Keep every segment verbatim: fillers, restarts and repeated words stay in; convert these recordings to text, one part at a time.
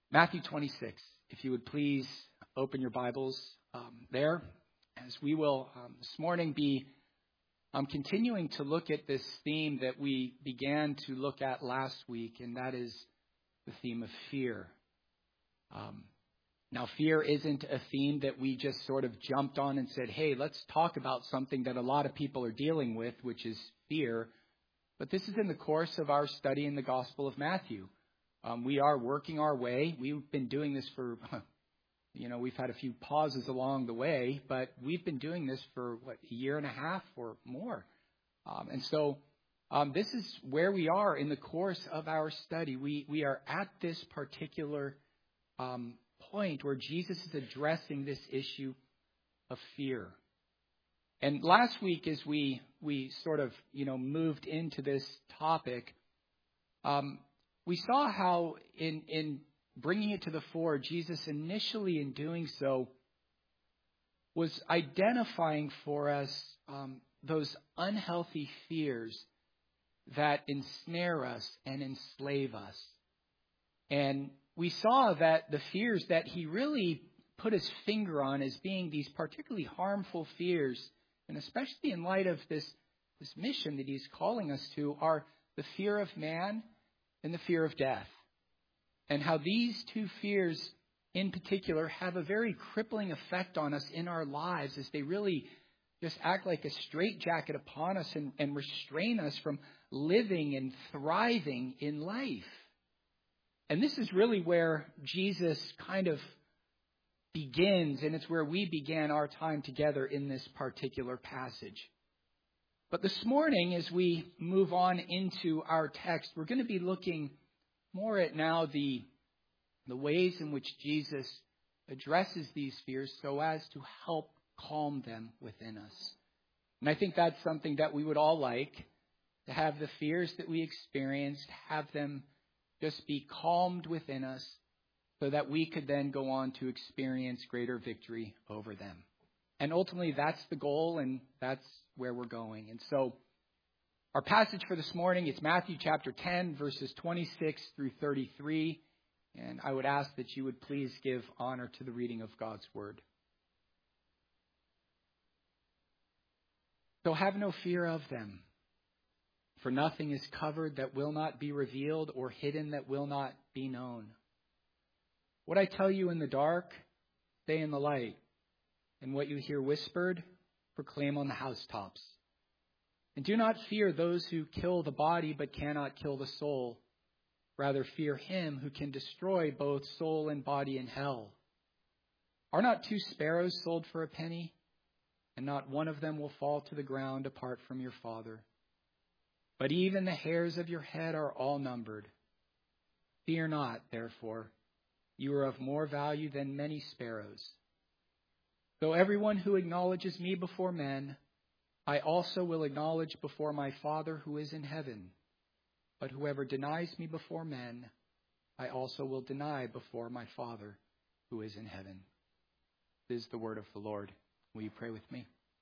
Matthew twenty-six, if you would please open your Bibles um, there, as we will um, this morning be um, continuing to look at this theme that we began to look at last week, and that is the theme of fear. Um, now, fear isn't a theme that we just sort of jumped on and said, hey, let's talk about something that a lot of people are dealing with, which is fear. But this is in the course of our study in the Gospel of Matthew. Um, we are working our way. We've been doing this for, you know, we've had a few pauses along the way, but we've been doing this for, what, a year and a half or more. Um, and so um, this is where we are in the course of our study. We we are at this particular um, point where Jesus is addressing this issue of fear. And last week, as we we sort of, you know, moved into this topic, um, we saw how in, in bringing it to the fore, Jesus initially in doing so was identifying for us um, those unhealthy fears that ensnare us and enslave us. And we saw that the fears that he really put his finger on as being these particularly harmful fears, and especially in light of this, this mission that he's calling us to, are the fear of man and the fear of death. And how these two fears in particular have a very crippling effect on us in our lives, as they really just act like a straitjacket upon us and, and restrain us from living and thriving in life. And this is really where Jesus kind of begins, and it's where we began our time together in this particular passage. But this morning, as we move on into our text, we're going to be looking more at now the, the ways in which Jesus addresses these fears so as to help calm them within us. And I think that's something that we would all like, to have the fears that we experience, have them just be calmed within us so that we could then go on to experience greater victory over them. And ultimately, that's the goal, and that's where we're going. And so our passage for this morning is Matthew chapter ten, verses twenty-six through thirty-three. And I would ask that you would please give honor to the reading of God's word. So have no fear of them, for nothing is covered that will not be revealed, or hidden that will not be known. What I tell you in the dark, say in the light. And what you hear whispered, proclaim on the housetops. And do not fear those who kill the body but cannot kill the soul. Rather fear him who can destroy both soul and body in hell. Are not two sparrows sold for a penny? And not one of them will fall to the ground apart from your Father. But even the hairs of your head are all numbered. Fear not, therefore. You are of more value than many sparrows. Though everyone who acknowledges me before men, I also will acknowledge before my Father who is in heaven. But whoever denies me before men, I also will deny before my Father who is in heaven. This is the word of the Lord. Will you pray with me?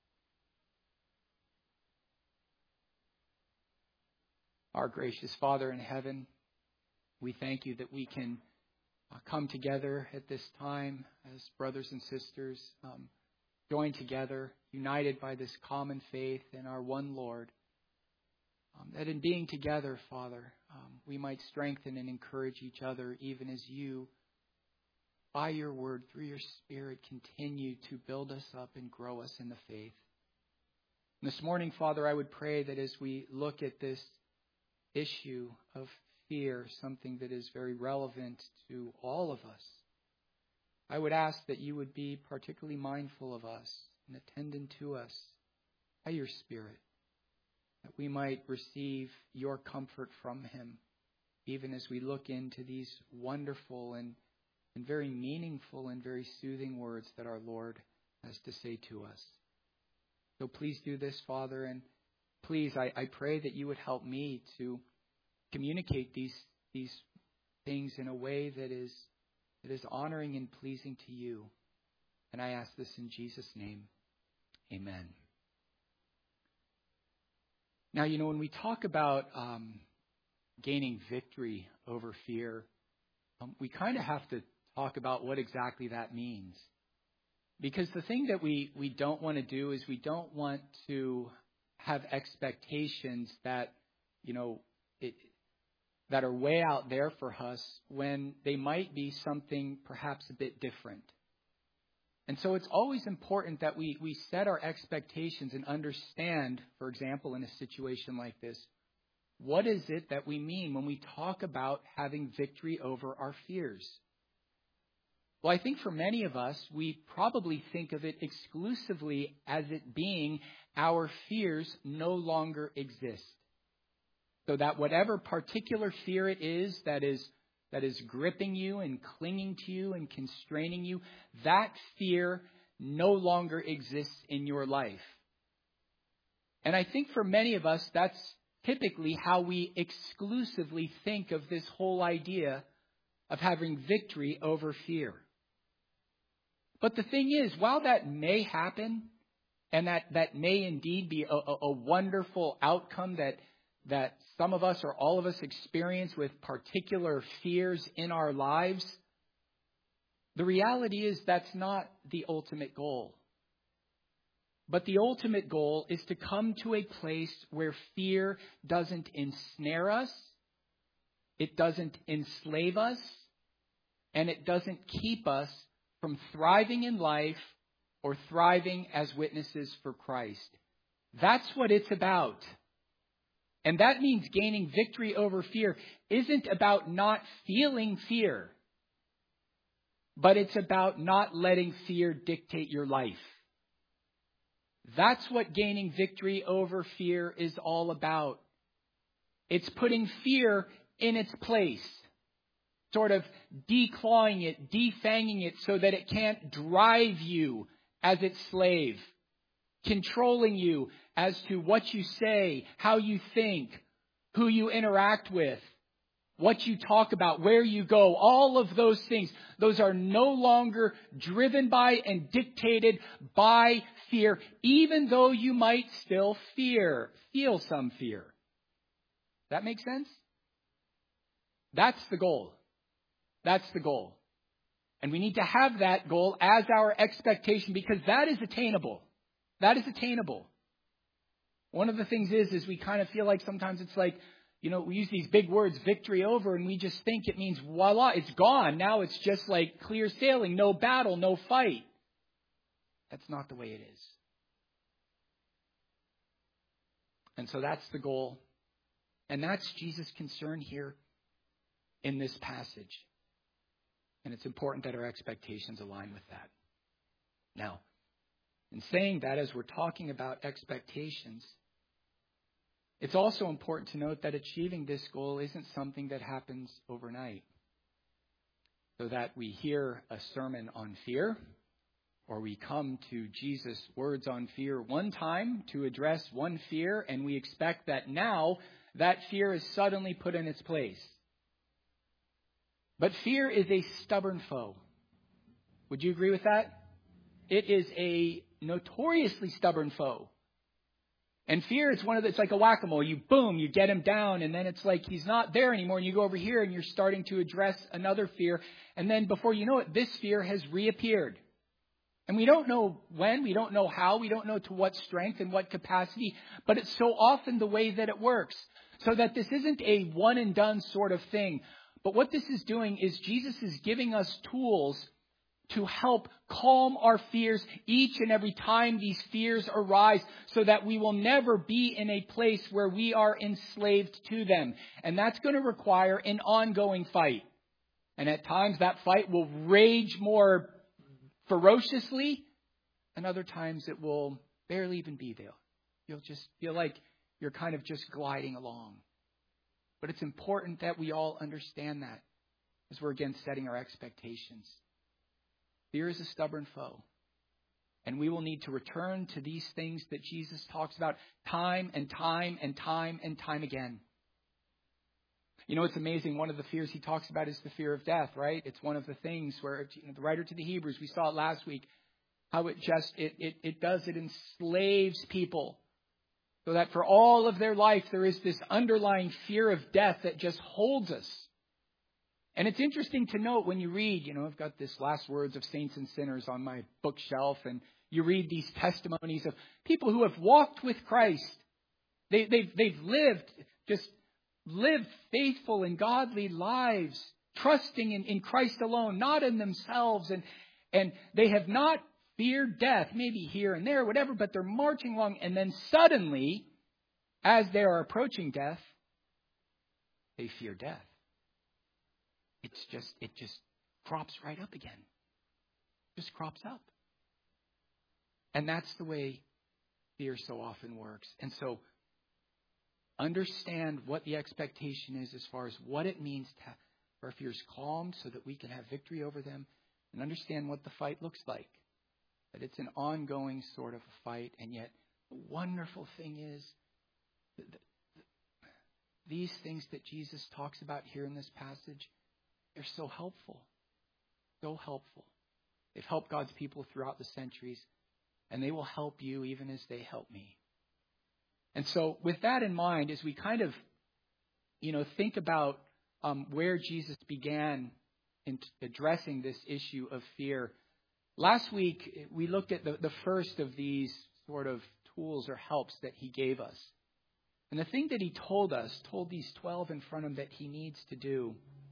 Our gracious Father in heaven, we thank you that we can Uh, come together at this time as brothers and sisters, um, joined together, united by this common faith in our one Lord, um, that in being together, Father, um, we might strengthen and encourage each other, even as you, by your word, through your Spirit, continue to build us up and grow us in the faith. And this morning, Father, I would pray that as we look at this issue of fear, something that is very relevant to all of us, I would ask that you would be particularly mindful of us and attendant to us by your Spirit, that we might receive your comfort from him, even as we look into these wonderful and, and very meaningful and very soothing words that our Lord has to say to us. So please do this, Father, and please, I, I pray that you would help me to communicate these these things in a way that is that is honoring and pleasing to you. And I ask this in Jesus' name. Amen. Now, you know, when we talk about um, gaining victory over fear, um, we kind of have to talk about what exactly that means. Because the thing that we, we don't want to do is we don't want to have expectations that, you know, it, that are way out there for us when they might be something perhaps a bit different. And so it's always important that we, we set our expectations and understand, for example, in a situation like this, what is it that we mean when we talk about having victory over our fears? Well, I think for many of us, we probably think of it exclusively as it being our fears no longer exist. So that whatever particular fear it is that is that is gripping you and clinging to you and constraining you, that fear no longer exists in your life. And I think for many of us, that's typically how we exclusively think of this whole idea of having victory over fear. But the thing is, while that may happen, and that, that may indeed be a, a, a wonderful outcome that that some of us or all of us experience with particular fears in our lives, the reality is that's not the ultimate goal. But the ultimate goal is to come to a place where fear doesn't ensnare us, it doesn't enslave us, and it doesn't keep us from thriving in life or thriving as witnesses for Christ. That's what it's about. And that means gaining victory over fear isn't about not feeling fear, but it's about not letting fear dictate your life. That's what gaining victory over fear is all about. It's putting fear in its place, sort of declawing it, defanging it so that it can't drive you as its slave, controlling you as to what you say, how you think, who you interact with, what you talk about, where you go, all of those things. Those are no longer driven by and dictated by fear, even though you might still fear, feel some fear. That makes sense? That's the goal. That's the goal. And we need to have that goal as our expectation because that is attainable. That is attainable. One of the things is, is we kind of feel like sometimes it's like, you know, we use these big words, victory over, and we just think it means voila, it's gone. Now it's just like clear sailing, no battle, no fight. That's not the way it is. And so that's the goal. And that's Jesus' concern here in this passage. And it's important that our expectations align with that. Now, in saying that, as we're talking about expectations, it's also important to note that achieving this goal isn't something that happens overnight. So that we hear a sermon on fear, or we come to Jesus' words on fear one time to address one fear, and we expect that now that fear is suddenly put in its place. But fear is a stubborn foe. Would you agree with that? It is a notoriously stubborn foe. And fear is one of the, it's like a whack-a-mole. You boom, you get him down, and then it's like he's not there anymore. And you go over here and you're starting to address another fear. And then before you know it, this fear has reappeared. And we don't know when, we don't know how, we don't know to what strength and what capacity, but it's so often the way that it works. So that this isn't a one and done sort of thing. But what this is doing is Jesus is giving us tools to help calm our fears each and every time these fears arise so that we will never be in a place where we are enslaved to them. And that's going to require an ongoing fight. And at times that fight will rage more ferociously, and other times it will barely even be there. You'll just feel like you're kind of just gliding along. But it's important that we all understand that as we're again setting our expectations. Fear is a stubborn foe. And we will need to return to these things that Jesus talks about time and time and time and time again. You know, it's amazing. One of the fears he talks about is the fear of death, right? It's one of the things where you know, the writer to the Hebrews, we saw it last week, how it just, it, it, it does, it enslaves people. So that for all of their life, there is this underlying fear of death that just holds us. And it's interesting to note when you read, you know, I've got this Last Words of Saints and Sinners on my bookshelf, and you read these testimonies of people who have walked with Christ. They, they've, they've lived, just lived faithful and godly lives, trusting in, in Christ alone, not in themselves. And, and they have not feared death, maybe here and there, whatever, but they're marching along. And then suddenly, as they are approaching death, they fear death. It's just, it just crops right up again. Just crops up. And that's the way fear so often works. And so understand what the expectation is as far as what it means to have our fears calmed so that we can have victory over them, and understand what the fight looks like. That it's an ongoing sort of a fight. And yet the wonderful thing is that these things that Jesus talks about here in this passage, they're so helpful. So helpful. They've helped God's people throughout the centuries, and they will help you even as they help me. And so with that in mind, as we kind of, you know, think about um, where Jesus began in addressing this issue of fear. Last week, we looked at the, the first of these sort of tools or helps that he gave us. And the thing that he told us, told these twelve in front of him that he needs to do,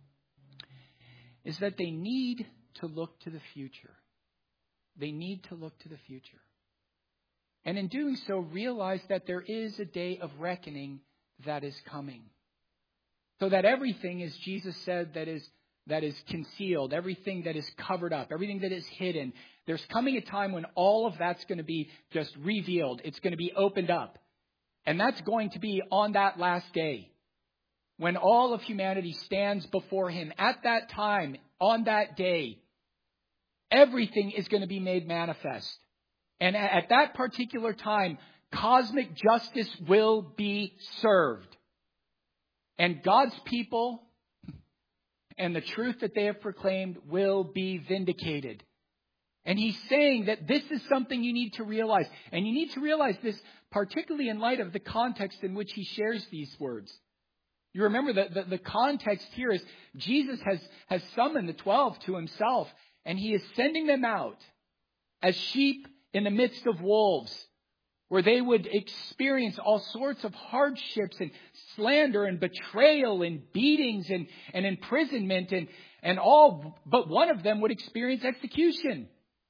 is that they need to look to the future. They need to look to the future. And in doing so, realize that there is a day of reckoning that is coming. So that everything, as Jesus said, that is that is concealed, everything that is covered up, everything that is hidden, there's coming a time when all of that's going to be just revealed. It's going to be opened up. And that's going to be on that last day, when all of humanity stands before him. At that time, on that day, everything is going to be made manifest. And at that particular time, cosmic justice will be served. And God's people and the truth that they have proclaimed will be vindicated. And he's saying that this is something you need to realize. And you need to realize this particularly in light of the context in which he shares these words. You remember that the, the context here is Jesus has, has summoned the twelve to himself, and he is sending them out as sheep in the midst of wolves, where they would experience all sorts of hardships and slander and betrayal and beatings and, and imprisonment, and, and all but one of them would experience execution.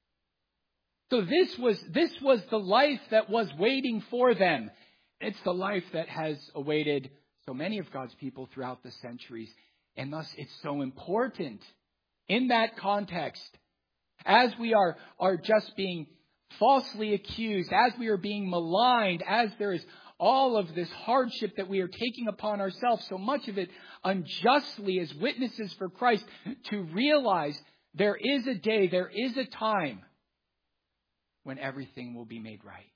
So this was, this was the life that was waiting for them. It's the life that has awaited so many of God's people throughout the centuries. And thus it's so important in that context, as we are, are just being falsely accused, as we are being maligned, as there is all of this hardship that we are taking upon ourselves, so much of it unjustly as witnesses for Christ, to realize there is a day, there is a time when everything will be made right.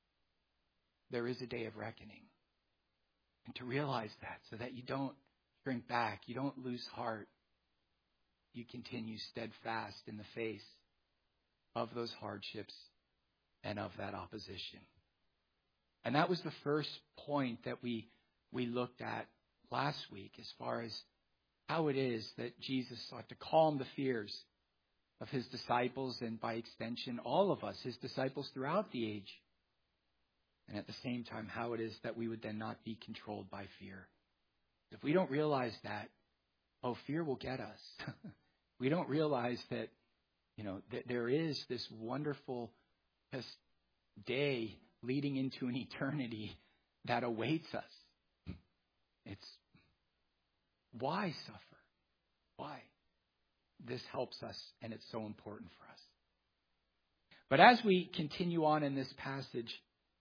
There is a day of reckoning. And to realize that, so that you don't shrink back, you don't lose heart, you continue steadfast in the face of those hardships and of that opposition. And that was the first point that we we looked at last week, as far as how it is that Jesus sought to calm the fears of his disciples, and by extension all of us, his disciples throughout the age. And at the same time, how it is that we would then not be controlled by fear. If we don't realize that, oh, fear will get us. We don't realize that, you know, that there is this wonderful just day leading into an eternity that awaits us. It's why suffer? Why? This helps us, and it's so important for us. But as we continue on in this passage,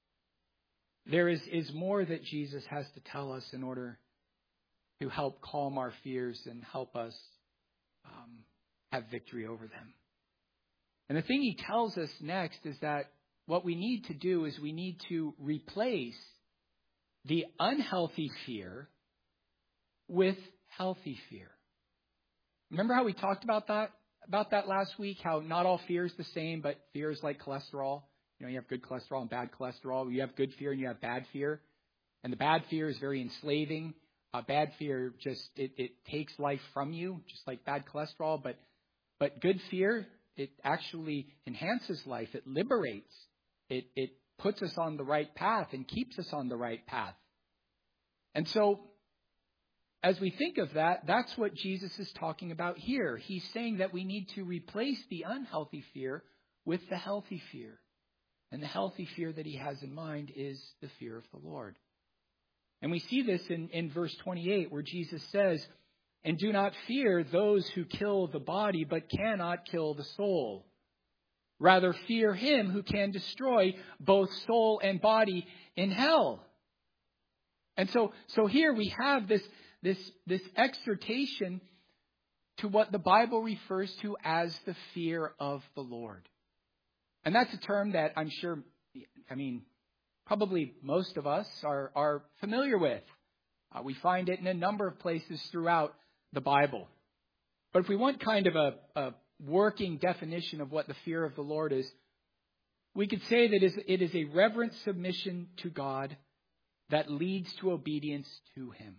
there is, is more that Jesus has to tell us in order to help calm our fears and help us um, have victory over them. And the thing he tells us next is that what we need to do is we need to replace the unhealthy fear with healthy fear. Remember how we talked about that about that last week? How not all fear is the same, but fear is like cholesterol. You know, you have good cholesterol and bad cholesterol. You have good fear and you have bad fear. And the bad fear is very enslaving. Uh, bad fear just, it, it takes life from you, just like bad cholesterol. But, but good fear, it actually enhances life. It liberates. It, it puts us on the right path and keeps us on the right path. And so, as we think of that, that's what Jesus is talking about here. He's saying that we need to replace the unhealthy fear with the healthy fear. And the healthy fear that he has in mind is the fear of the Lord. And we see this in, in verse twenty-eight, where Jesus says, "And do not fear those who kill the body, but cannot kill the soul. Rather fear him who can destroy both soul and body in hell." And so, so here we have this, this, this exhortation to what the Bible refers to as the fear of the Lord. And that's a term that I'm sure, I mean, probably most of us are, are familiar with. Uh, we find it in a number of places throughout the Bible. But if we want kind of a, a working definition of what the fear of the Lord is, we could say that it is a reverent submission to God that leads to obedience to him.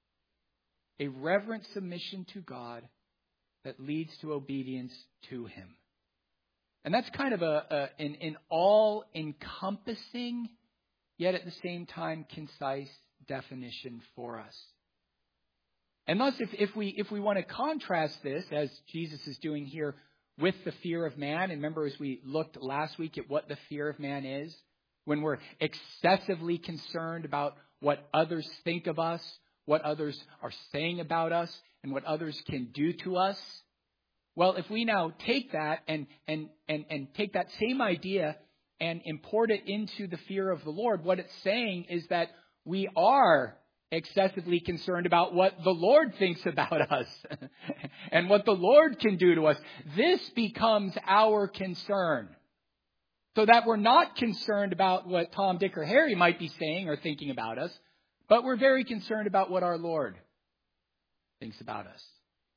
A reverent submission to God that leads to obedience to him. And that's kind of a, a an, an all-encompassing, yet at the same time concise definition for us. And thus, if, if we if we want to contrast this, as Jesus is doing here, with the fear of man, and remember as we looked last week at what the fear of man is, when we're excessively concerned about what others think of us, what others are saying about us, and what others can do to us. Well, if we now take that and, and, and, and take that same idea and import it into the fear of the Lord, what it's saying is that we are excessively concerned about what the Lord thinks about us and what the Lord can do to us. This becomes our concern. So that we're not concerned about what Tom, Dick, or Harry might be saying or thinking about us, but we're very concerned about what our Lord thinks about us.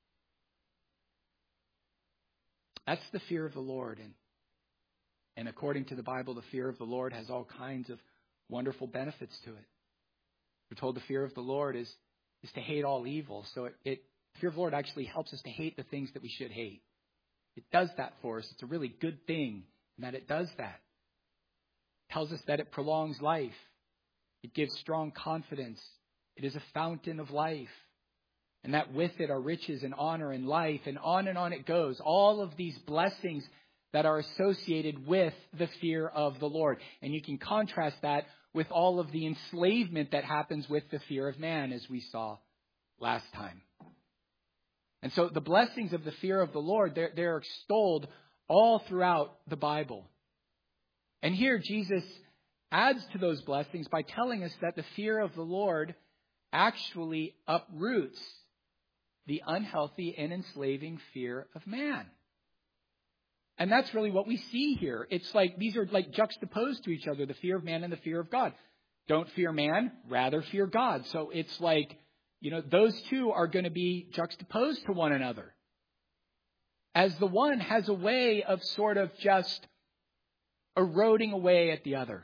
That's the fear of the Lord. And, and according to the Bible, the fear of the Lord has all kinds of wonderful benefits to it. We're told the fear of the Lord is, is to hate all evil. So it, it the fear of the Lord actually helps us to hate the things that we should hate. It does that for us. It's a really good thing in that it does that. It tells us that it prolongs life. It gives strong confidence. It is a fountain of life. And that with it are riches and honor and life, and on and on it goes. All of these blessings that are associated with the fear of the Lord. And you can contrast that with all of the enslavement that happens with the fear of man, as we saw last time. And so the blessings of the fear of the Lord, they're, they're extolled all throughout the Bible. And here Jesus adds to those blessings by telling us that the fear of the Lord actually uproots the unhealthy and enslaving fear of man. And that's really what we see here. It's like these are like juxtaposed to each other, the fear of man and the fear of God. Don't fear man, rather fear God. So it's like, you know, those two are going to be juxtaposed to one another. As the one has a way of sort of just eroding away at the other.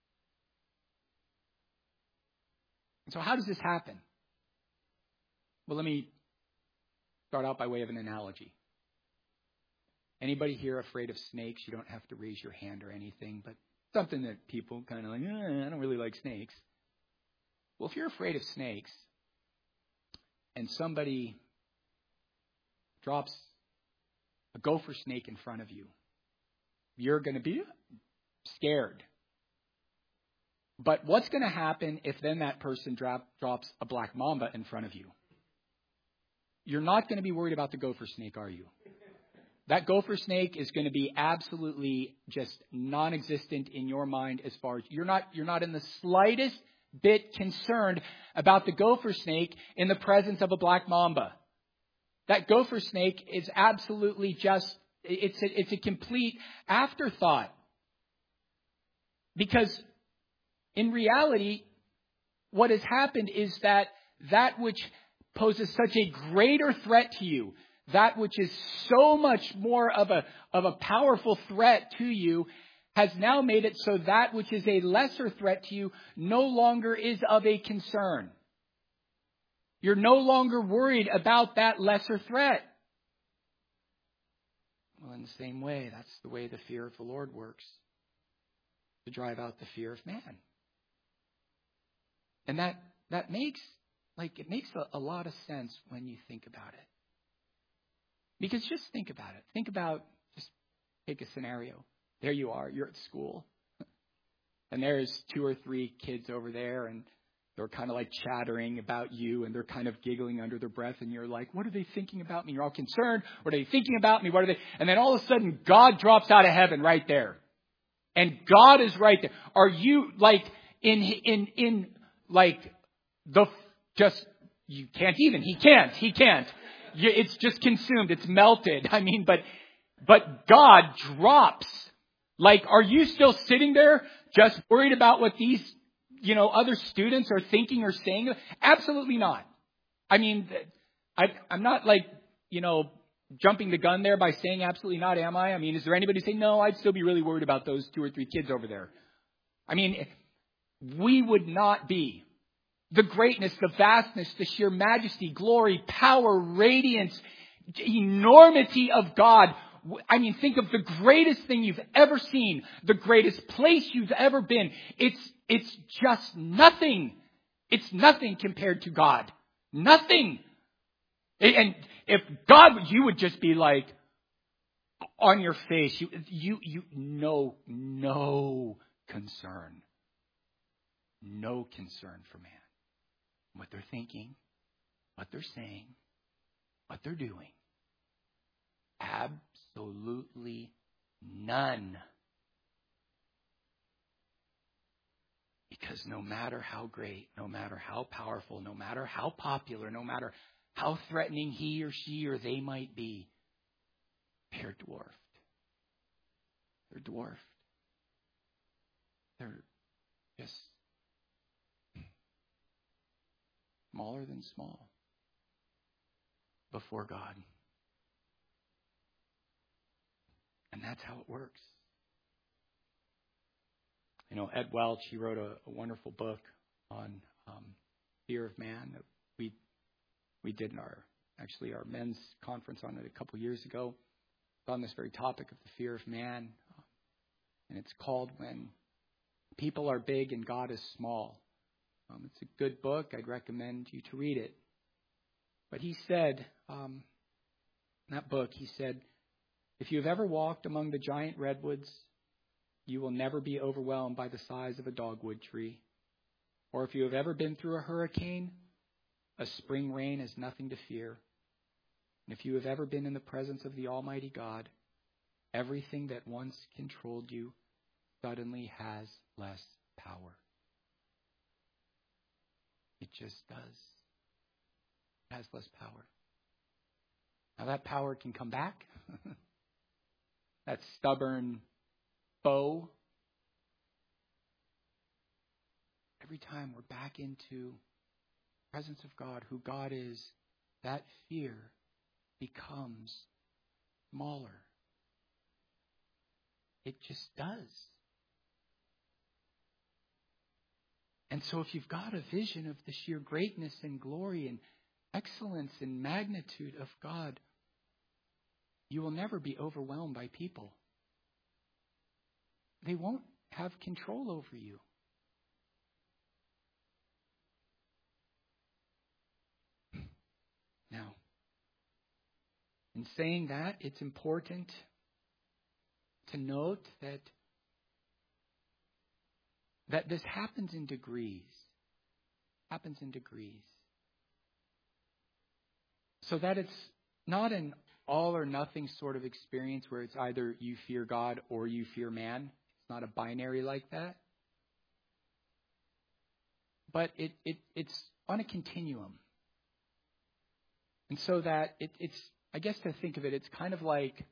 So how does this happen? Well, let me start out by way of an analogy. Anybody here afraid of snakes? You don't have to raise your hand or anything, but something that people kind of like, eh, I don't really like snakes. Well, if you're afraid of snakes and somebody drops a gopher snake in front of you, you're going to be scared. But what's going to happen if then that person drop, drops a black mamba in front of you? You're not going to be worried about the gopher snake, are you? That gopher snake is going to be absolutely just non-existent in your mind as far as you're not, you're not in the slightest bit concerned about the gopher snake in the presence of a black mamba. That gopher snake is absolutely just, it's a, it's a complete afterthought. Because in reality, what has happened is that that which poses such a greater threat to you, that which is so much more of a, of a powerful threat to you, has now made it so that which is a lesser threat to you no longer is of a concern. You're no longer worried about that lesser threat. Well, in the same way, that's the way the fear of the Lord works, to drive out the fear of man. And that that makes like it makes a, a lot of sense when you think about it. Because just think about it. Think about, just take a scenario. There you are, you're at school. And there's two or three kids over there, and they're kind of like chattering about you, and they're kind of giggling under their breath, and you're like, what are they thinking about me? You're all concerned. What are they thinking about me? What are they? And then all of a sudden, God drops out of heaven right there. And God is right there. Are you like in, in, in like the, just, you can't even, he can't, he can't. You, it's just consumed. It's melted. I mean, but, but God drops. Like, are you still sitting there just worried about what these, you know, other students are thinking or saying? Absolutely not. I mean, I, I'm not like, you know, jumping the gun there by saying absolutely not, am I? I mean, is there anybody saying, no, I'd still be really worried about those two or three kids over there? I mean, we would not be. The greatness, the vastness, the sheer majesty, glory, power, radiance, enormity of God. I mean, think of the greatest thing you've ever seen, the greatest place you've ever been. It's, it's just nothing. It's nothing compared to God. Nothing. And if God, you would just be like on your face, you, you, you, no, no concern. No concern for man. What they're thinking, what they're saying, what they're doing. Absolutely none. Because no matter how great, no matter how powerful, no matter how popular, no matter how threatening he or she or they might be, they're dwarfed. They're dwarfed. They're just smaller than small before God. And that's how it works. You know, Ed Welch, he wrote a, a wonderful book on um, fear of man that we we did in our, actually our men's conference on it a couple years ago. On this very topic of the fear of man. And it's called When People Are Big and God is Small. Um, it's a good book. I'd recommend you to read it. But he said, um, in that book, he said, if you have ever walked among the giant redwoods, you will never be overwhelmed by the size of a dogwood tree. Or if you have ever been through a hurricane, a spring rain is nothing to fear. And if you have ever been in the presence of the Almighty God, everything that once controlled you suddenly has less power. It just does. It has less power. Now that power can come back. That stubborn foe. Every time we're back into the presence of God, who God is, that fear becomes smaller. It just does. And so if you've got a vision of the sheer greatness and glory and excellence and magnitude of God, you will never be overwhelmed by people. They won't have control over you. Now, in saying that, it's important to note that that this happens in degrees. Happens in degrees. So that it's not an all or nothing sort of experience where it's either you fear God or you fear man. It's not a binary like that. But it, it it's on a continuum. And so that it, it's, I guess to think of it, it's kind of like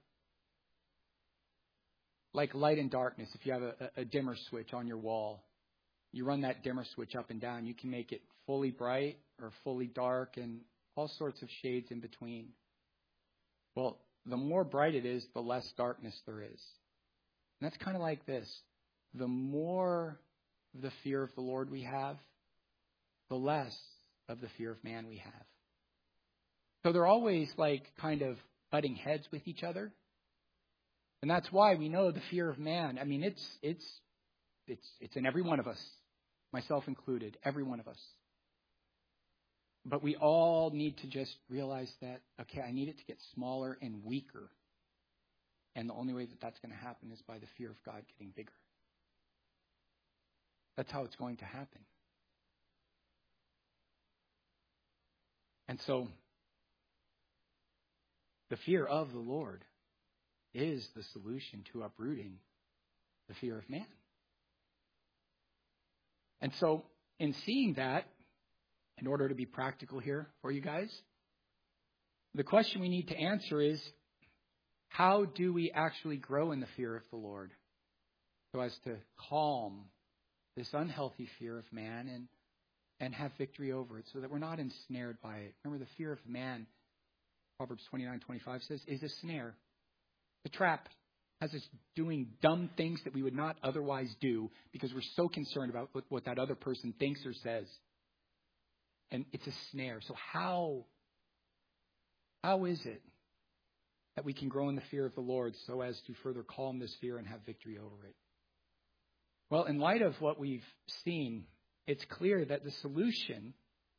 like light and darkness. If you have a, a dimmer switch on your wall, you run that dimmer switch up and down. You can make it fully bright or fully dark and all sorts of shades in between. Well, the more bright it is, the less darkness there is. And that's kind of like this. The more the fear of the Lord we have, the less of the fear of man we have. So they're always like kind of butting heads with each other. And that's why we know the fear of man. I mean, it's it's it's it's in every one of us, myself included, every one of us. But we all need to just realize that, okay, I need it to get smaller and weaker. And the only way that that's going to happen is by the fear of God getting bigger. That's how it's going to happen. And so, the fear of the Lord is the solution to uprooting the fear of man. And so, in seeing that, in order to be practical here for you guys, the question we need to answer is, how do we actually grow in the fear of the Lord so as to calm this unhealthy fear of man and, and have victory over it so that we're not ensnared by it? Remember, the fear of man, Proverbs twenty-nine twenty-five says, is a snare, a trap, has us doing dumb things that we would not otherwise do because we're so concerned about what, what that other person thinks or says. And it's a snare. So how, how is it that we can grow in the fear of the Lord so as to further calm this fear and have victory over it? Well, in light of what we've seen, it's clear that the solution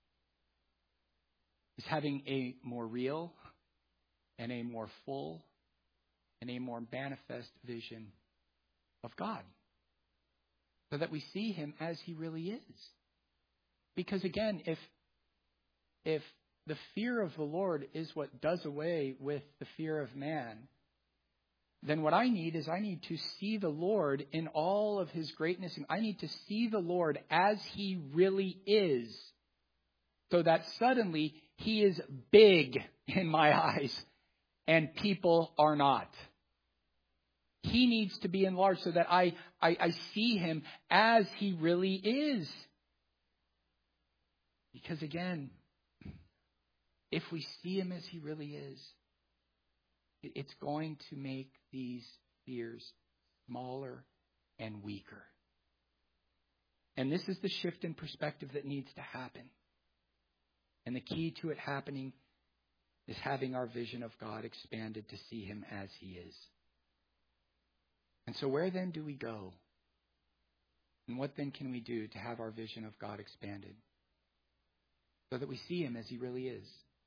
is having a more real and a more full and a more manifest vision of God, so that we see him as he really is. Because again, if if the fear of the Lord is what does away with the fear of man, then what I need is I need to see the Lord in all of his greatness. I need to see the Lord as he really is, so that suddenly he is big in my eyes and people are not. He needs to be enlarged so that I, I, I see him as he really is. Because again, if we see him as he really is, it's going to make these fears smaller and weaker. And this is the shift in perspective that needs to happen. And the key to it happening is having our vision of God expanded to see him as he is. And so where then do we go? And what then can we do to have our vision of God expanded so that we see him as he really is?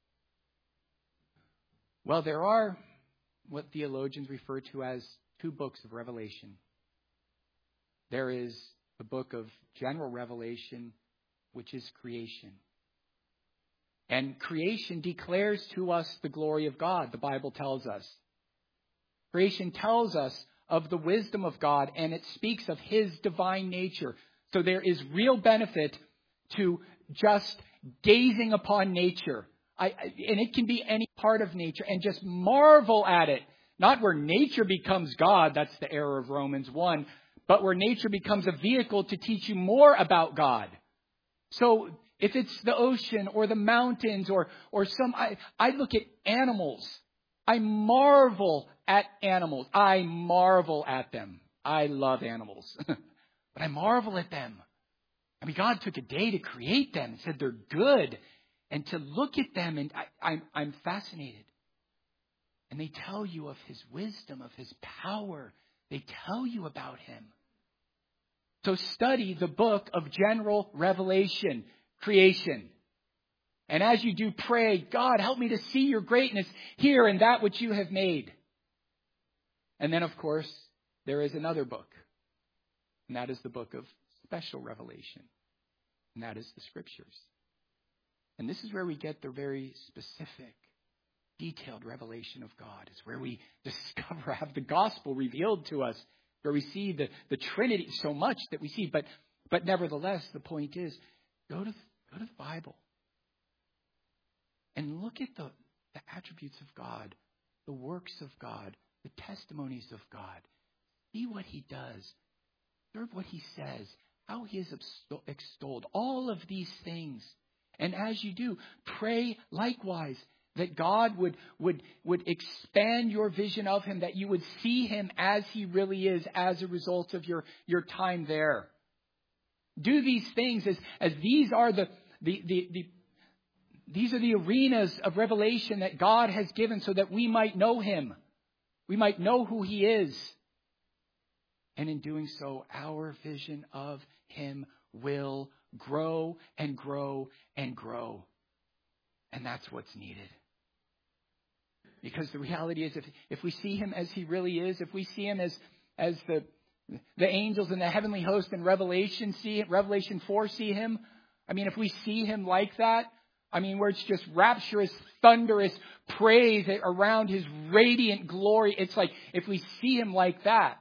Well, there are what theologians refer to as two books of Revelation. There is the book of general revelation, which is creation. And creation declares to us the glory of God, the Bible tells us. Creation tells us of the wisdom of God, and it speaks of his divine nature. So there is real benefit to just gazing upon nature. I, and it can be any part of nature, and just marvel at it. Not where nature becomes God, that's the error of Romans one, but where nature becomes a vehicle to teach you more about God. So if it's the ocean or the mountains or or some, I, I look at animals. I marvel at animals. I marvel at them. I love animals. But I marvel at them. I mean, God took a day to create them and said they're good. And to look at them, and I, I'm, I'm fascinated. And they tell you of his wisdom, of his power. They tell you about him. So study the book of general revelation, creation. And as you do, pray, God, help me to see your greatness here in that which you have made. And then, of course, there is another book. And that is the book of special revelation. And that is the Scriptures. And this is where we get the very specific, detailed revelation of God. It's where we discover, have the gospel revealed to us, where we see the, the Trinity so much that we see. But but nevertheless, the point is, go to, go to the Bible. And look at the, the attributes of God, the works of God, the testimonies of God. See what he does. Observe what he says, how he is extolled. All of these things. And as you do, pray likewise that God would, would, would expand your vision of him, that you would see him as he really is as a result of your, your time there. Do these things as, as these are the, the, the, the these are the arenas of revelation that God has given so that we might know Him. We might know who He is. And in doing so, our vision of Him will grow and grow and grow. And that's what's needed. Because the reality is, if, if we see Him as He really is, if we see Him as, as the, the angels in the heavenly host in Revelation see Revelation four see Him, I mean, if we see Him like that, I mean, where it's just rapturous, thunderous praise around His radiant glory, it's like, if we see Him like that,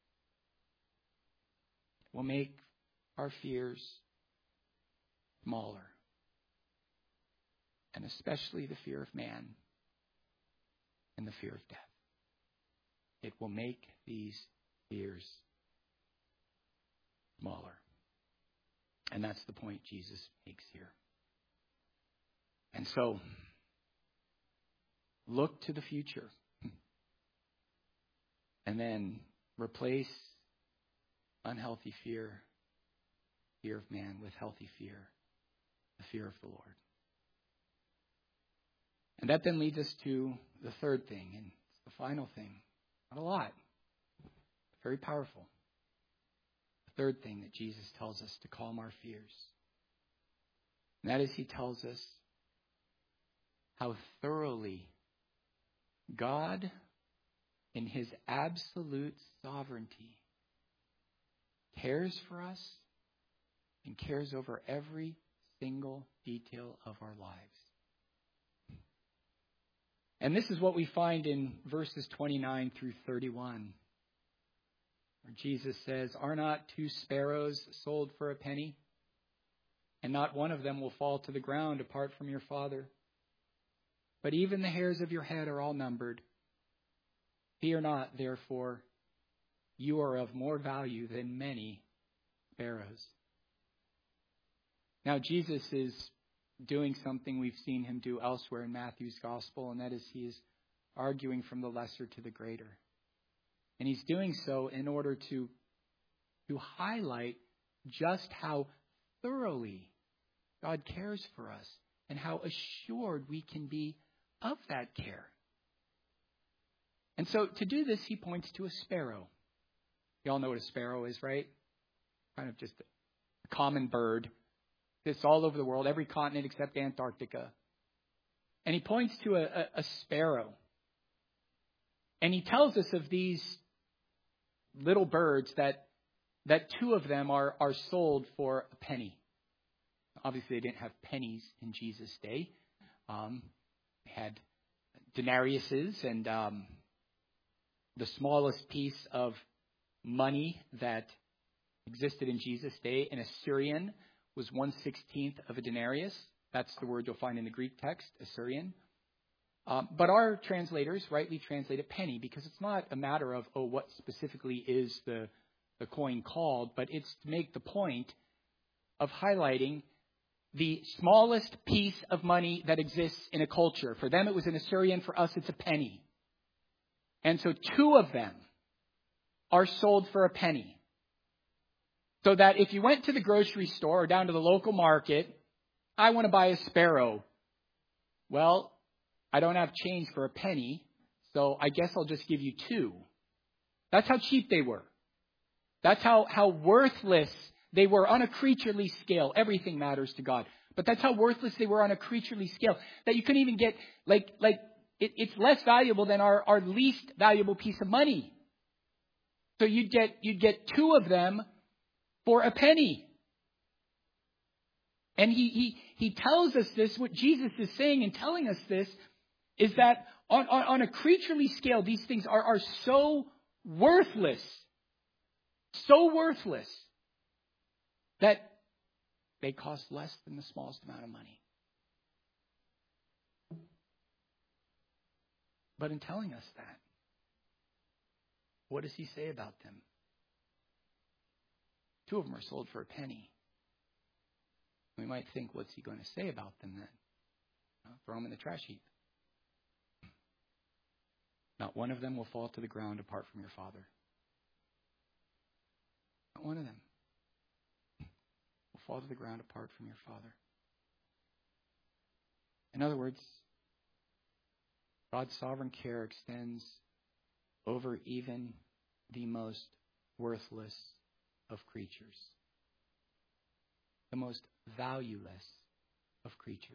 we'll make our fears smaller. And especially the fear of man and the fear of death. It will make these fears smaller. And that's the point Jesus makes here. And so, look to the future. And then replace unhealthy fear, fear of man, with healthy fear, the fear of the Lord. And that then leads us to the third thing, and it's the final thing. Not a lot. Very powerful. The third thing that Jesus tells us to calm our fears. And that is, He tells us how thoroughly God, in His absolute sovereignty, cares for us and cares over every single detail of our lives. And this is what we find in verses twenty-nine through thirty-one, where Jesus says, "Are not two sparrows sold for a penny? And not one of them will fall to the ground apart from your Father. But even the hairs of your head are all numbered. Fear not, therefore, you are of more value than many sparrows." Now, Jesus is doing something we've seen Him do elsewhere in Matthew's gospel, and that is He is arguing from the lesser to the greater. And He's doing so in order to, to highlight just how thoroughly God cares for us and how assured we can be of that care. And so to do this, He points to a sparrow. You all know what a sparrow is, right? Kind of just a common bird. It's all over the world, every continent except Antarctica. And He points to a, a, a sparrow. And He tells us of these little birds that that two of them are, are sold for a penny. Obviously, they didn't have pennies in Jesus' day. Um, they had denariuses, and um, the smallest piece of money that existed in Jesus' day, an Assyrian, was one sixteenth of a denarius. That's the word you'll find in the Greek text, Assyrian. Um, but our translators rightly translate a penny, because it's not a matter of, oh, what specifically is the, the coin called, but it's to make the point of highlighting the smallest piece of money that exists in a culture. For them, it was an Assyrian. For us, it's a penny. And so two of them are sold for a penny. So that if you went to the grocery store or down to the local market, I want to buy a sparrow. Well, I don't have change for a penny, so I guess I'll just give you two. That's how cheap they were. That's how, how worthless they were on a creaturely scale. Everything matters to God. But that's how worthless they were on a creaturely scale. That you couldn't even get, like, like it, it's less valuable than our, our least valuable piece of money. So you'd get, you'd get two of them for a penny. And he, he, he tells us this, what Jesus is saying and telling us this, is that on, on, on a creaturely scale, these things are, are so worthless, so worthless, that they cost less than the smallest amount of money. But in telling us that, what does He say about them? Two of them are sold for a penny. We might think, what's He going to say about them then? Well, throw them in the trash heap. Not one of them will fall to the ground apart from your Father. Not one of them will fall to the ground apart from your Father. In other words, God's sovereign care extends over even the most worthless of creatures, the most valueless of creatures.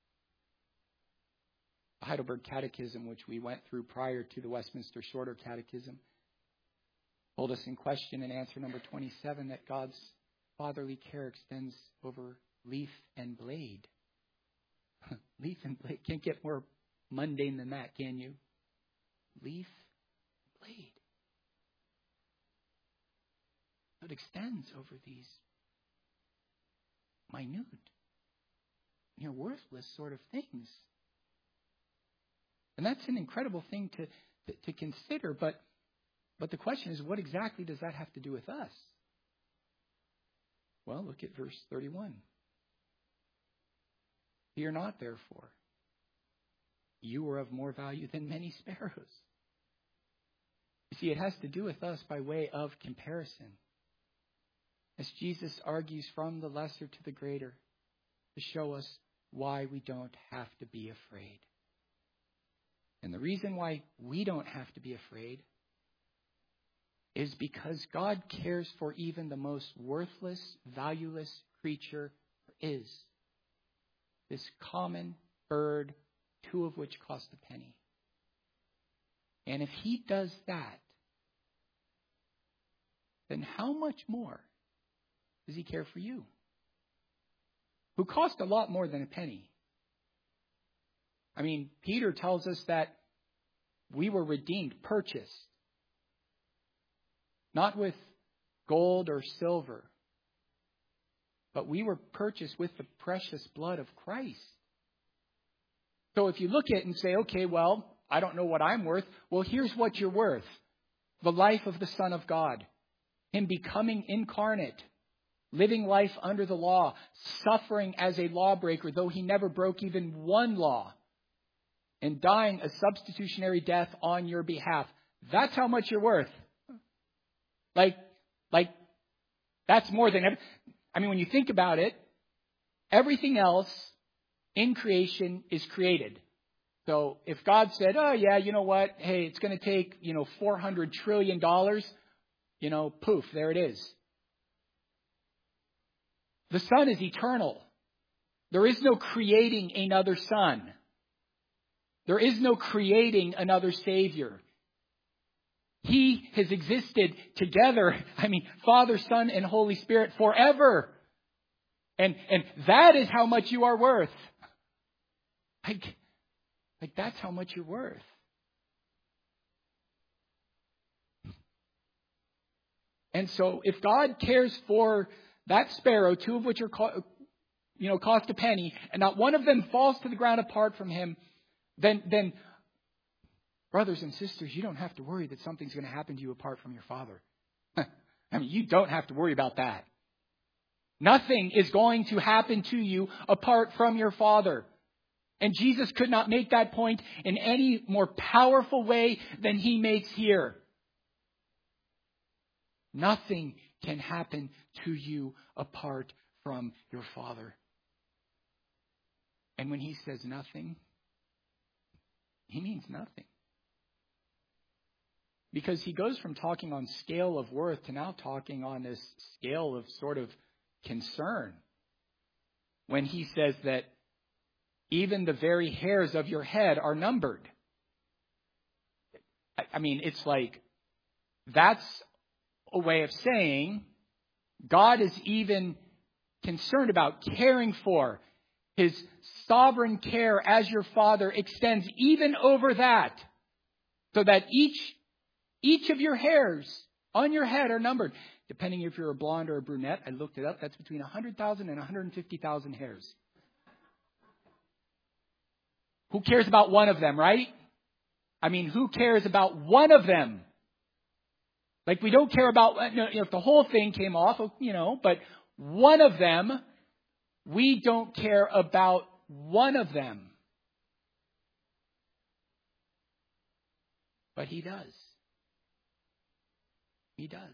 The Heidelberg Catechism, which we went through prior to the Westminster Shorter Catechism, told us in question and answer number twenty-seven that God's fatherly care extends over leaf and blade. Leaf and blade. Can't get more mundane than that, can you? Leaf, blade. It extends over these minute, near worthless sort of things. And that's an incredible thing to, to, to consider. But, but the question is, what exactly does that have to do with us? Well, look at verse thirty-one. Fear not, therefore. You are of more value than many sparrows. You see, it has to do with us by way of comparison. As Jesus argues from the lesser to the greater to show us why we don't have to be afraid. And the reason why we don't have to be afraid is because God cares for even the most worthless, valueless creature there is. This common bird, two of which cost a penny. And if He does that, then how much more does He care for you? Who cost a lot more than a penny. I mean, Peter tells us that we were redeemed, purchased. Not with gold or silver, but we were purchased with the precious blood of Christ. So if you look at it and say, okay, well, I don't know what I'm worth. Well, here's what you're worth. The life of the Son of God. Him becoming incarnate. Living life under the law. Suffering as a lawbreaker, though He never broke even one law. And dying a substitutionary death on your behalf. That's how much you're worth. Like, like, that's more than ever. I mean, when you think about it, everything else in creation is created. So if God said, oh yeah, you know what? Hey, it's going to take, you know, four hundred trillion dollars, you know, poof, there it is. The Son is eternal. There is no creating another Son. There is no creating another Savior. He has existed together, I mean, Father, Son, and Holy Spirit forever. And, and that is how much you are worth. Like, like that's how much you're worth. And so if God cares for that sparrow, two of which are, co- you know, cost a penny, and not one of them falls to the ground apart from Him, then, then, brothers and sisters, you don't have to worry that something's going to happen to you apart from your Father. I mean, you don't have to worry about that. Nothing is going to happen to you apart from your Father. And Jesus could not make that point in any more powerful way than He makes here. Nothing can happen to you apart from your Father. And when He says nothing, He means nothing. Because He goes from talking on scale of worth to now talking on this scale of sort of concern. When He says that even the very hairs of your head are numbered. I mean, it's like, that's a way of saying God is even concerned about, caring for. His sovereign care as your Father extends even over that. So that each, each of your hairs on your head are numbered. Depending if you're a blonde or a brunette, I looked it up, that's between one hundred thousand and one hundred fifty thousand hairs. Who cares about one of them, right? I mean, who cares about one of them? Like, we don't care about, you know, if the whole thing came off, you know, but one of them, we don't care about one of them. But He does. He does.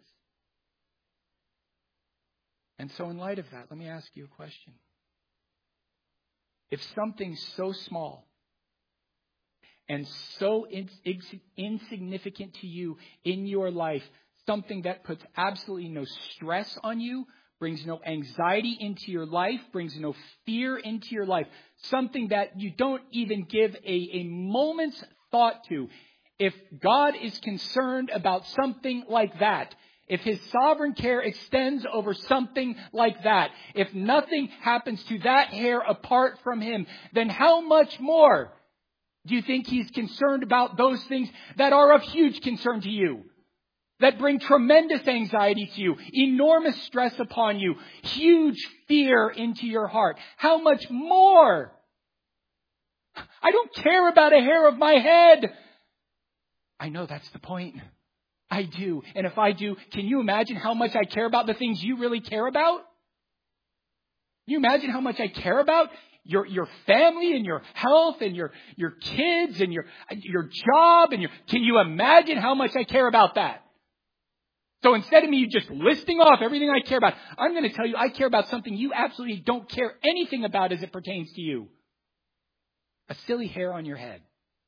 And so in light of that, let me ask you a question. If something so small and so ins- ins- insignificant to you in your life, something that puts absolutely no stress on you, brings no anxiety into your life, brings no fear into your life, something that you don't even give a, a moment's thought to. If God is concerned about something like that, if His sovereign care extends over something like that, if nothing happens to that hair apart from Him, then how much more do you think He's concerned about those things that are of huge concern to you? That bring tremendous anxiety to you, enormous stress upon you, huge fear into your heart. How much more? I don't care about a hair of my head. I know that's the point. I do. And if I do, can you imagine how much I care about the things you really care about? Can you imagine how much I care about your your family and your health and your your kids and your your job and your can you imagine how much I care about that? So instead of me just listing off everything I care about, I'm going to tell you I care about something you absolutely don't care anything about as it pertains to you. A silly hair on your head.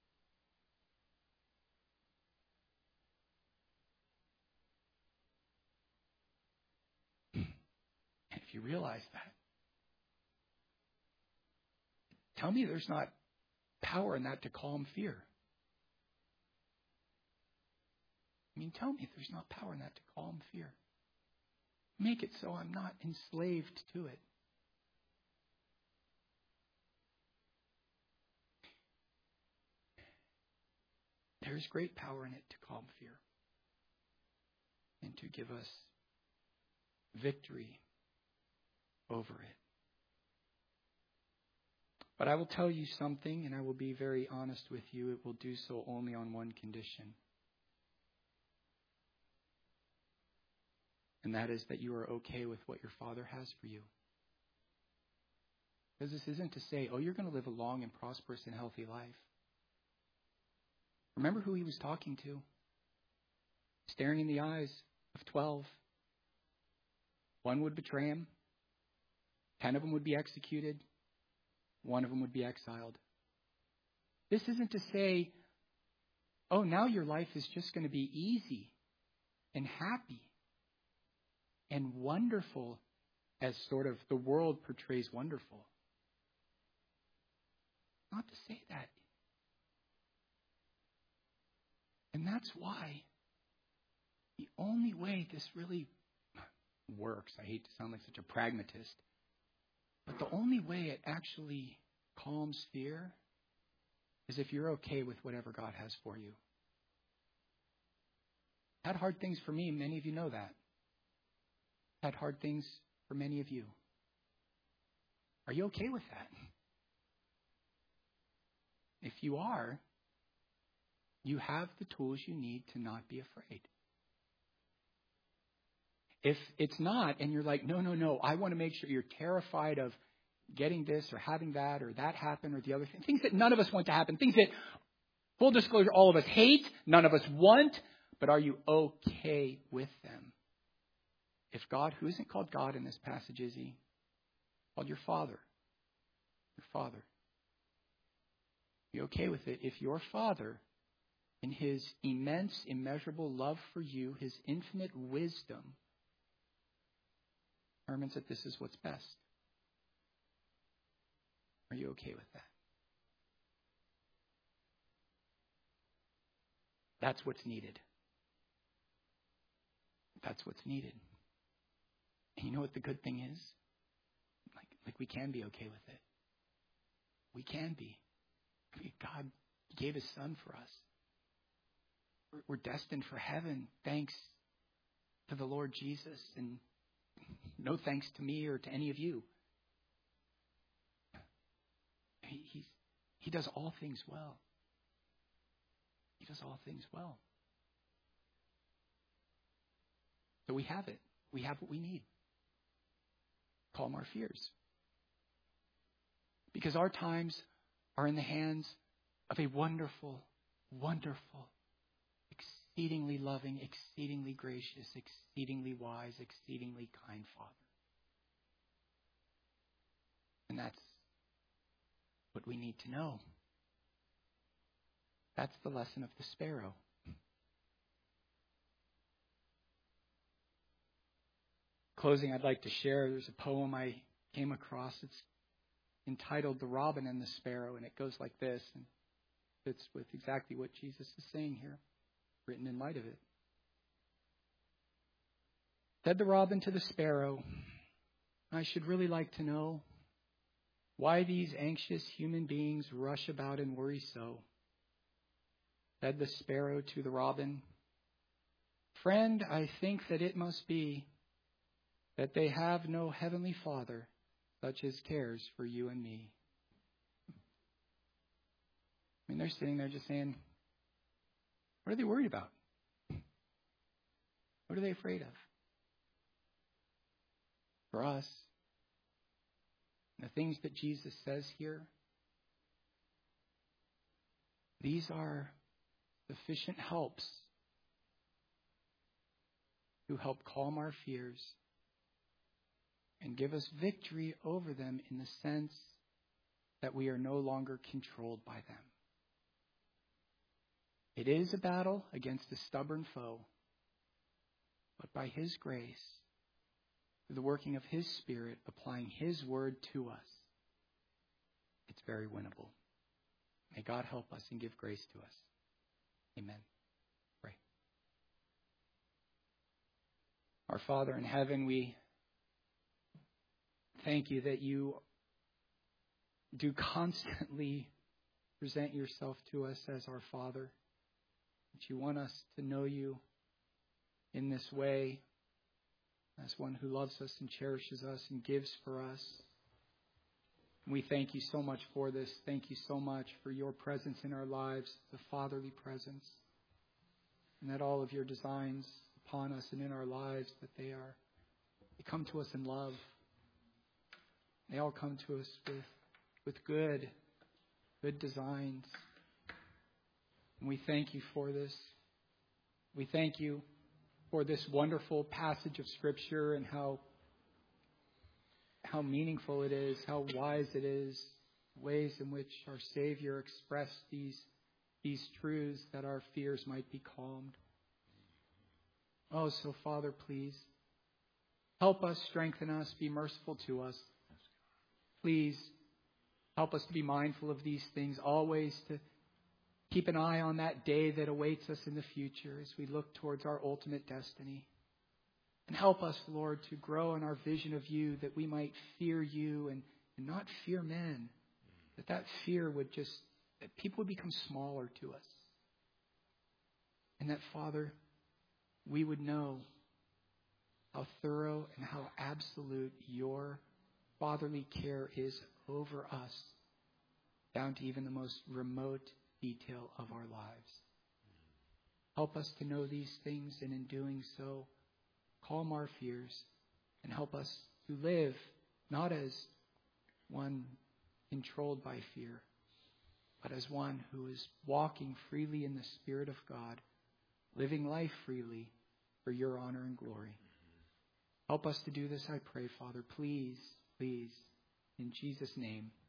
And if you realize that, tell me there's not power in that to calm fear. I mean, tell me if there's not power in that to calm fear. Make it so I'm not enslaved to it. There's great power in it to calm fear and to give us victory over it. But I will tell you something, and I will be very honest with you. It will do so only on one condition. And that is that you are okay with what your Father has for you. Because this isn't to say, oh, you're going to live a long and prosperous and healthy life. Remember who He was talking to. Staring in the eyes of twelve. One would betray Him. Ten of them would be executed. One of them would be exiled. This isn't to say, oh, now your life is just going to be easy and happy and wonderful as sort of the world portrays wonderful. Not to say that. And that's why the only way this really works, I hate to sound like such a pragmatist, but the only way it actually calms fear is if you're okay with whatever God has for you. Had hard things for me, many of you know that. Had hard things for many of you. Are you okay with that? If you are, you have the tools you need to not be afraid. If it's not, and you're like, no, no, no, I want to make sure you're terrified of getting this or having that or that happen or the other thing, things that none of us want to happen, things that, full disclosure, all of us hate, none of us want, but are you okay with them? If God, who isn't called God in this passage, is He? Called your Father. Your Father. Be okay with it if your Father, in His immense, immeasurable love for you, His infinite wisdom, determines that this is what's best. Are you okay with that? That's what's needed. That's what's needed. And you know what the good thing is? Like, like we can be okay with it. We can be. I mean, God gave His Son for us. We're, we're destined for heaven thanks to the Lord Jesus, and no thanks to me or to any of you. He, he's, he does all things well. He does all things well. So we have it. We have what we need. Calm our fears. Because our times are in the hands of a wonderful, wonderful, exceedingly loving, exceedingly gracious, exceedingly wise, exceedingly kind Father. And that's we need to know. That's the lesson of the sparrow. Closing, I'd like to share, there's a poem I came across. It's entitled The Robin and the Sparrow, and it goes like this, and fits with exactly what Jesus is saying here, written in light of it. Said the robin to the sparrow, I should really like to know why these anxious human beings rush about and worry so. Said the sparrow to the robin, friend, I think that it must be that they have no heavenly Father such as cares for you and me. I mean, they're sitting there just saying, what are they worried about? What are they afraid of? For us, the things that Jesus says here, these are sufficient helps to help calm our fears and give us victory over them in the sense that we are no longer controlled by them. It is a battle against a stubborn foe, but by His grace, through the working of His Spirit, applying His word to us, it's very winnable. May God help us and give grace to us. Amen. Pray. Our Father in heaven, we thank you that you do constantly present yourself to us as our Father, that you want us to know you in this way, as one who loves us and cherishes us and gives for us. We thank you so much for this. Thank you so much for your presence in our lives, the fatherly presence, and that all of your designs upon us and in our lives, that they are, they come to us in love. They all come to us with, with good, good designs. And we thank you for this. We thank you for this wonderful passage of Scripture and how how meaningful it is, how wise it is, ways in which our Savior expressed these, these truths that our fears might be calmed. Oh, so Father, please, help us, strengthen us, be merciful to us. Please help us to be mindful of these things, always to keep an eye on that day that awaits us in the future as we look towards our ultimate destiny. And help us, Lord, to grow in our vision of you, that we might fear you and, and not fear men. That that fear would just, that people would become smaller to us. And that, Father, we would know how thorough and how absolute your fatherly care is over us, down to even the most remote detail of our lives. Help us to know these things, and in doing so, calm our fears and help us to live not as one controlled by fear, but as one who is walking freely in the Spirit of God, living life freely for your honor and glory. Help us to do this, I pray, Father. Please, please, in Jesus' name.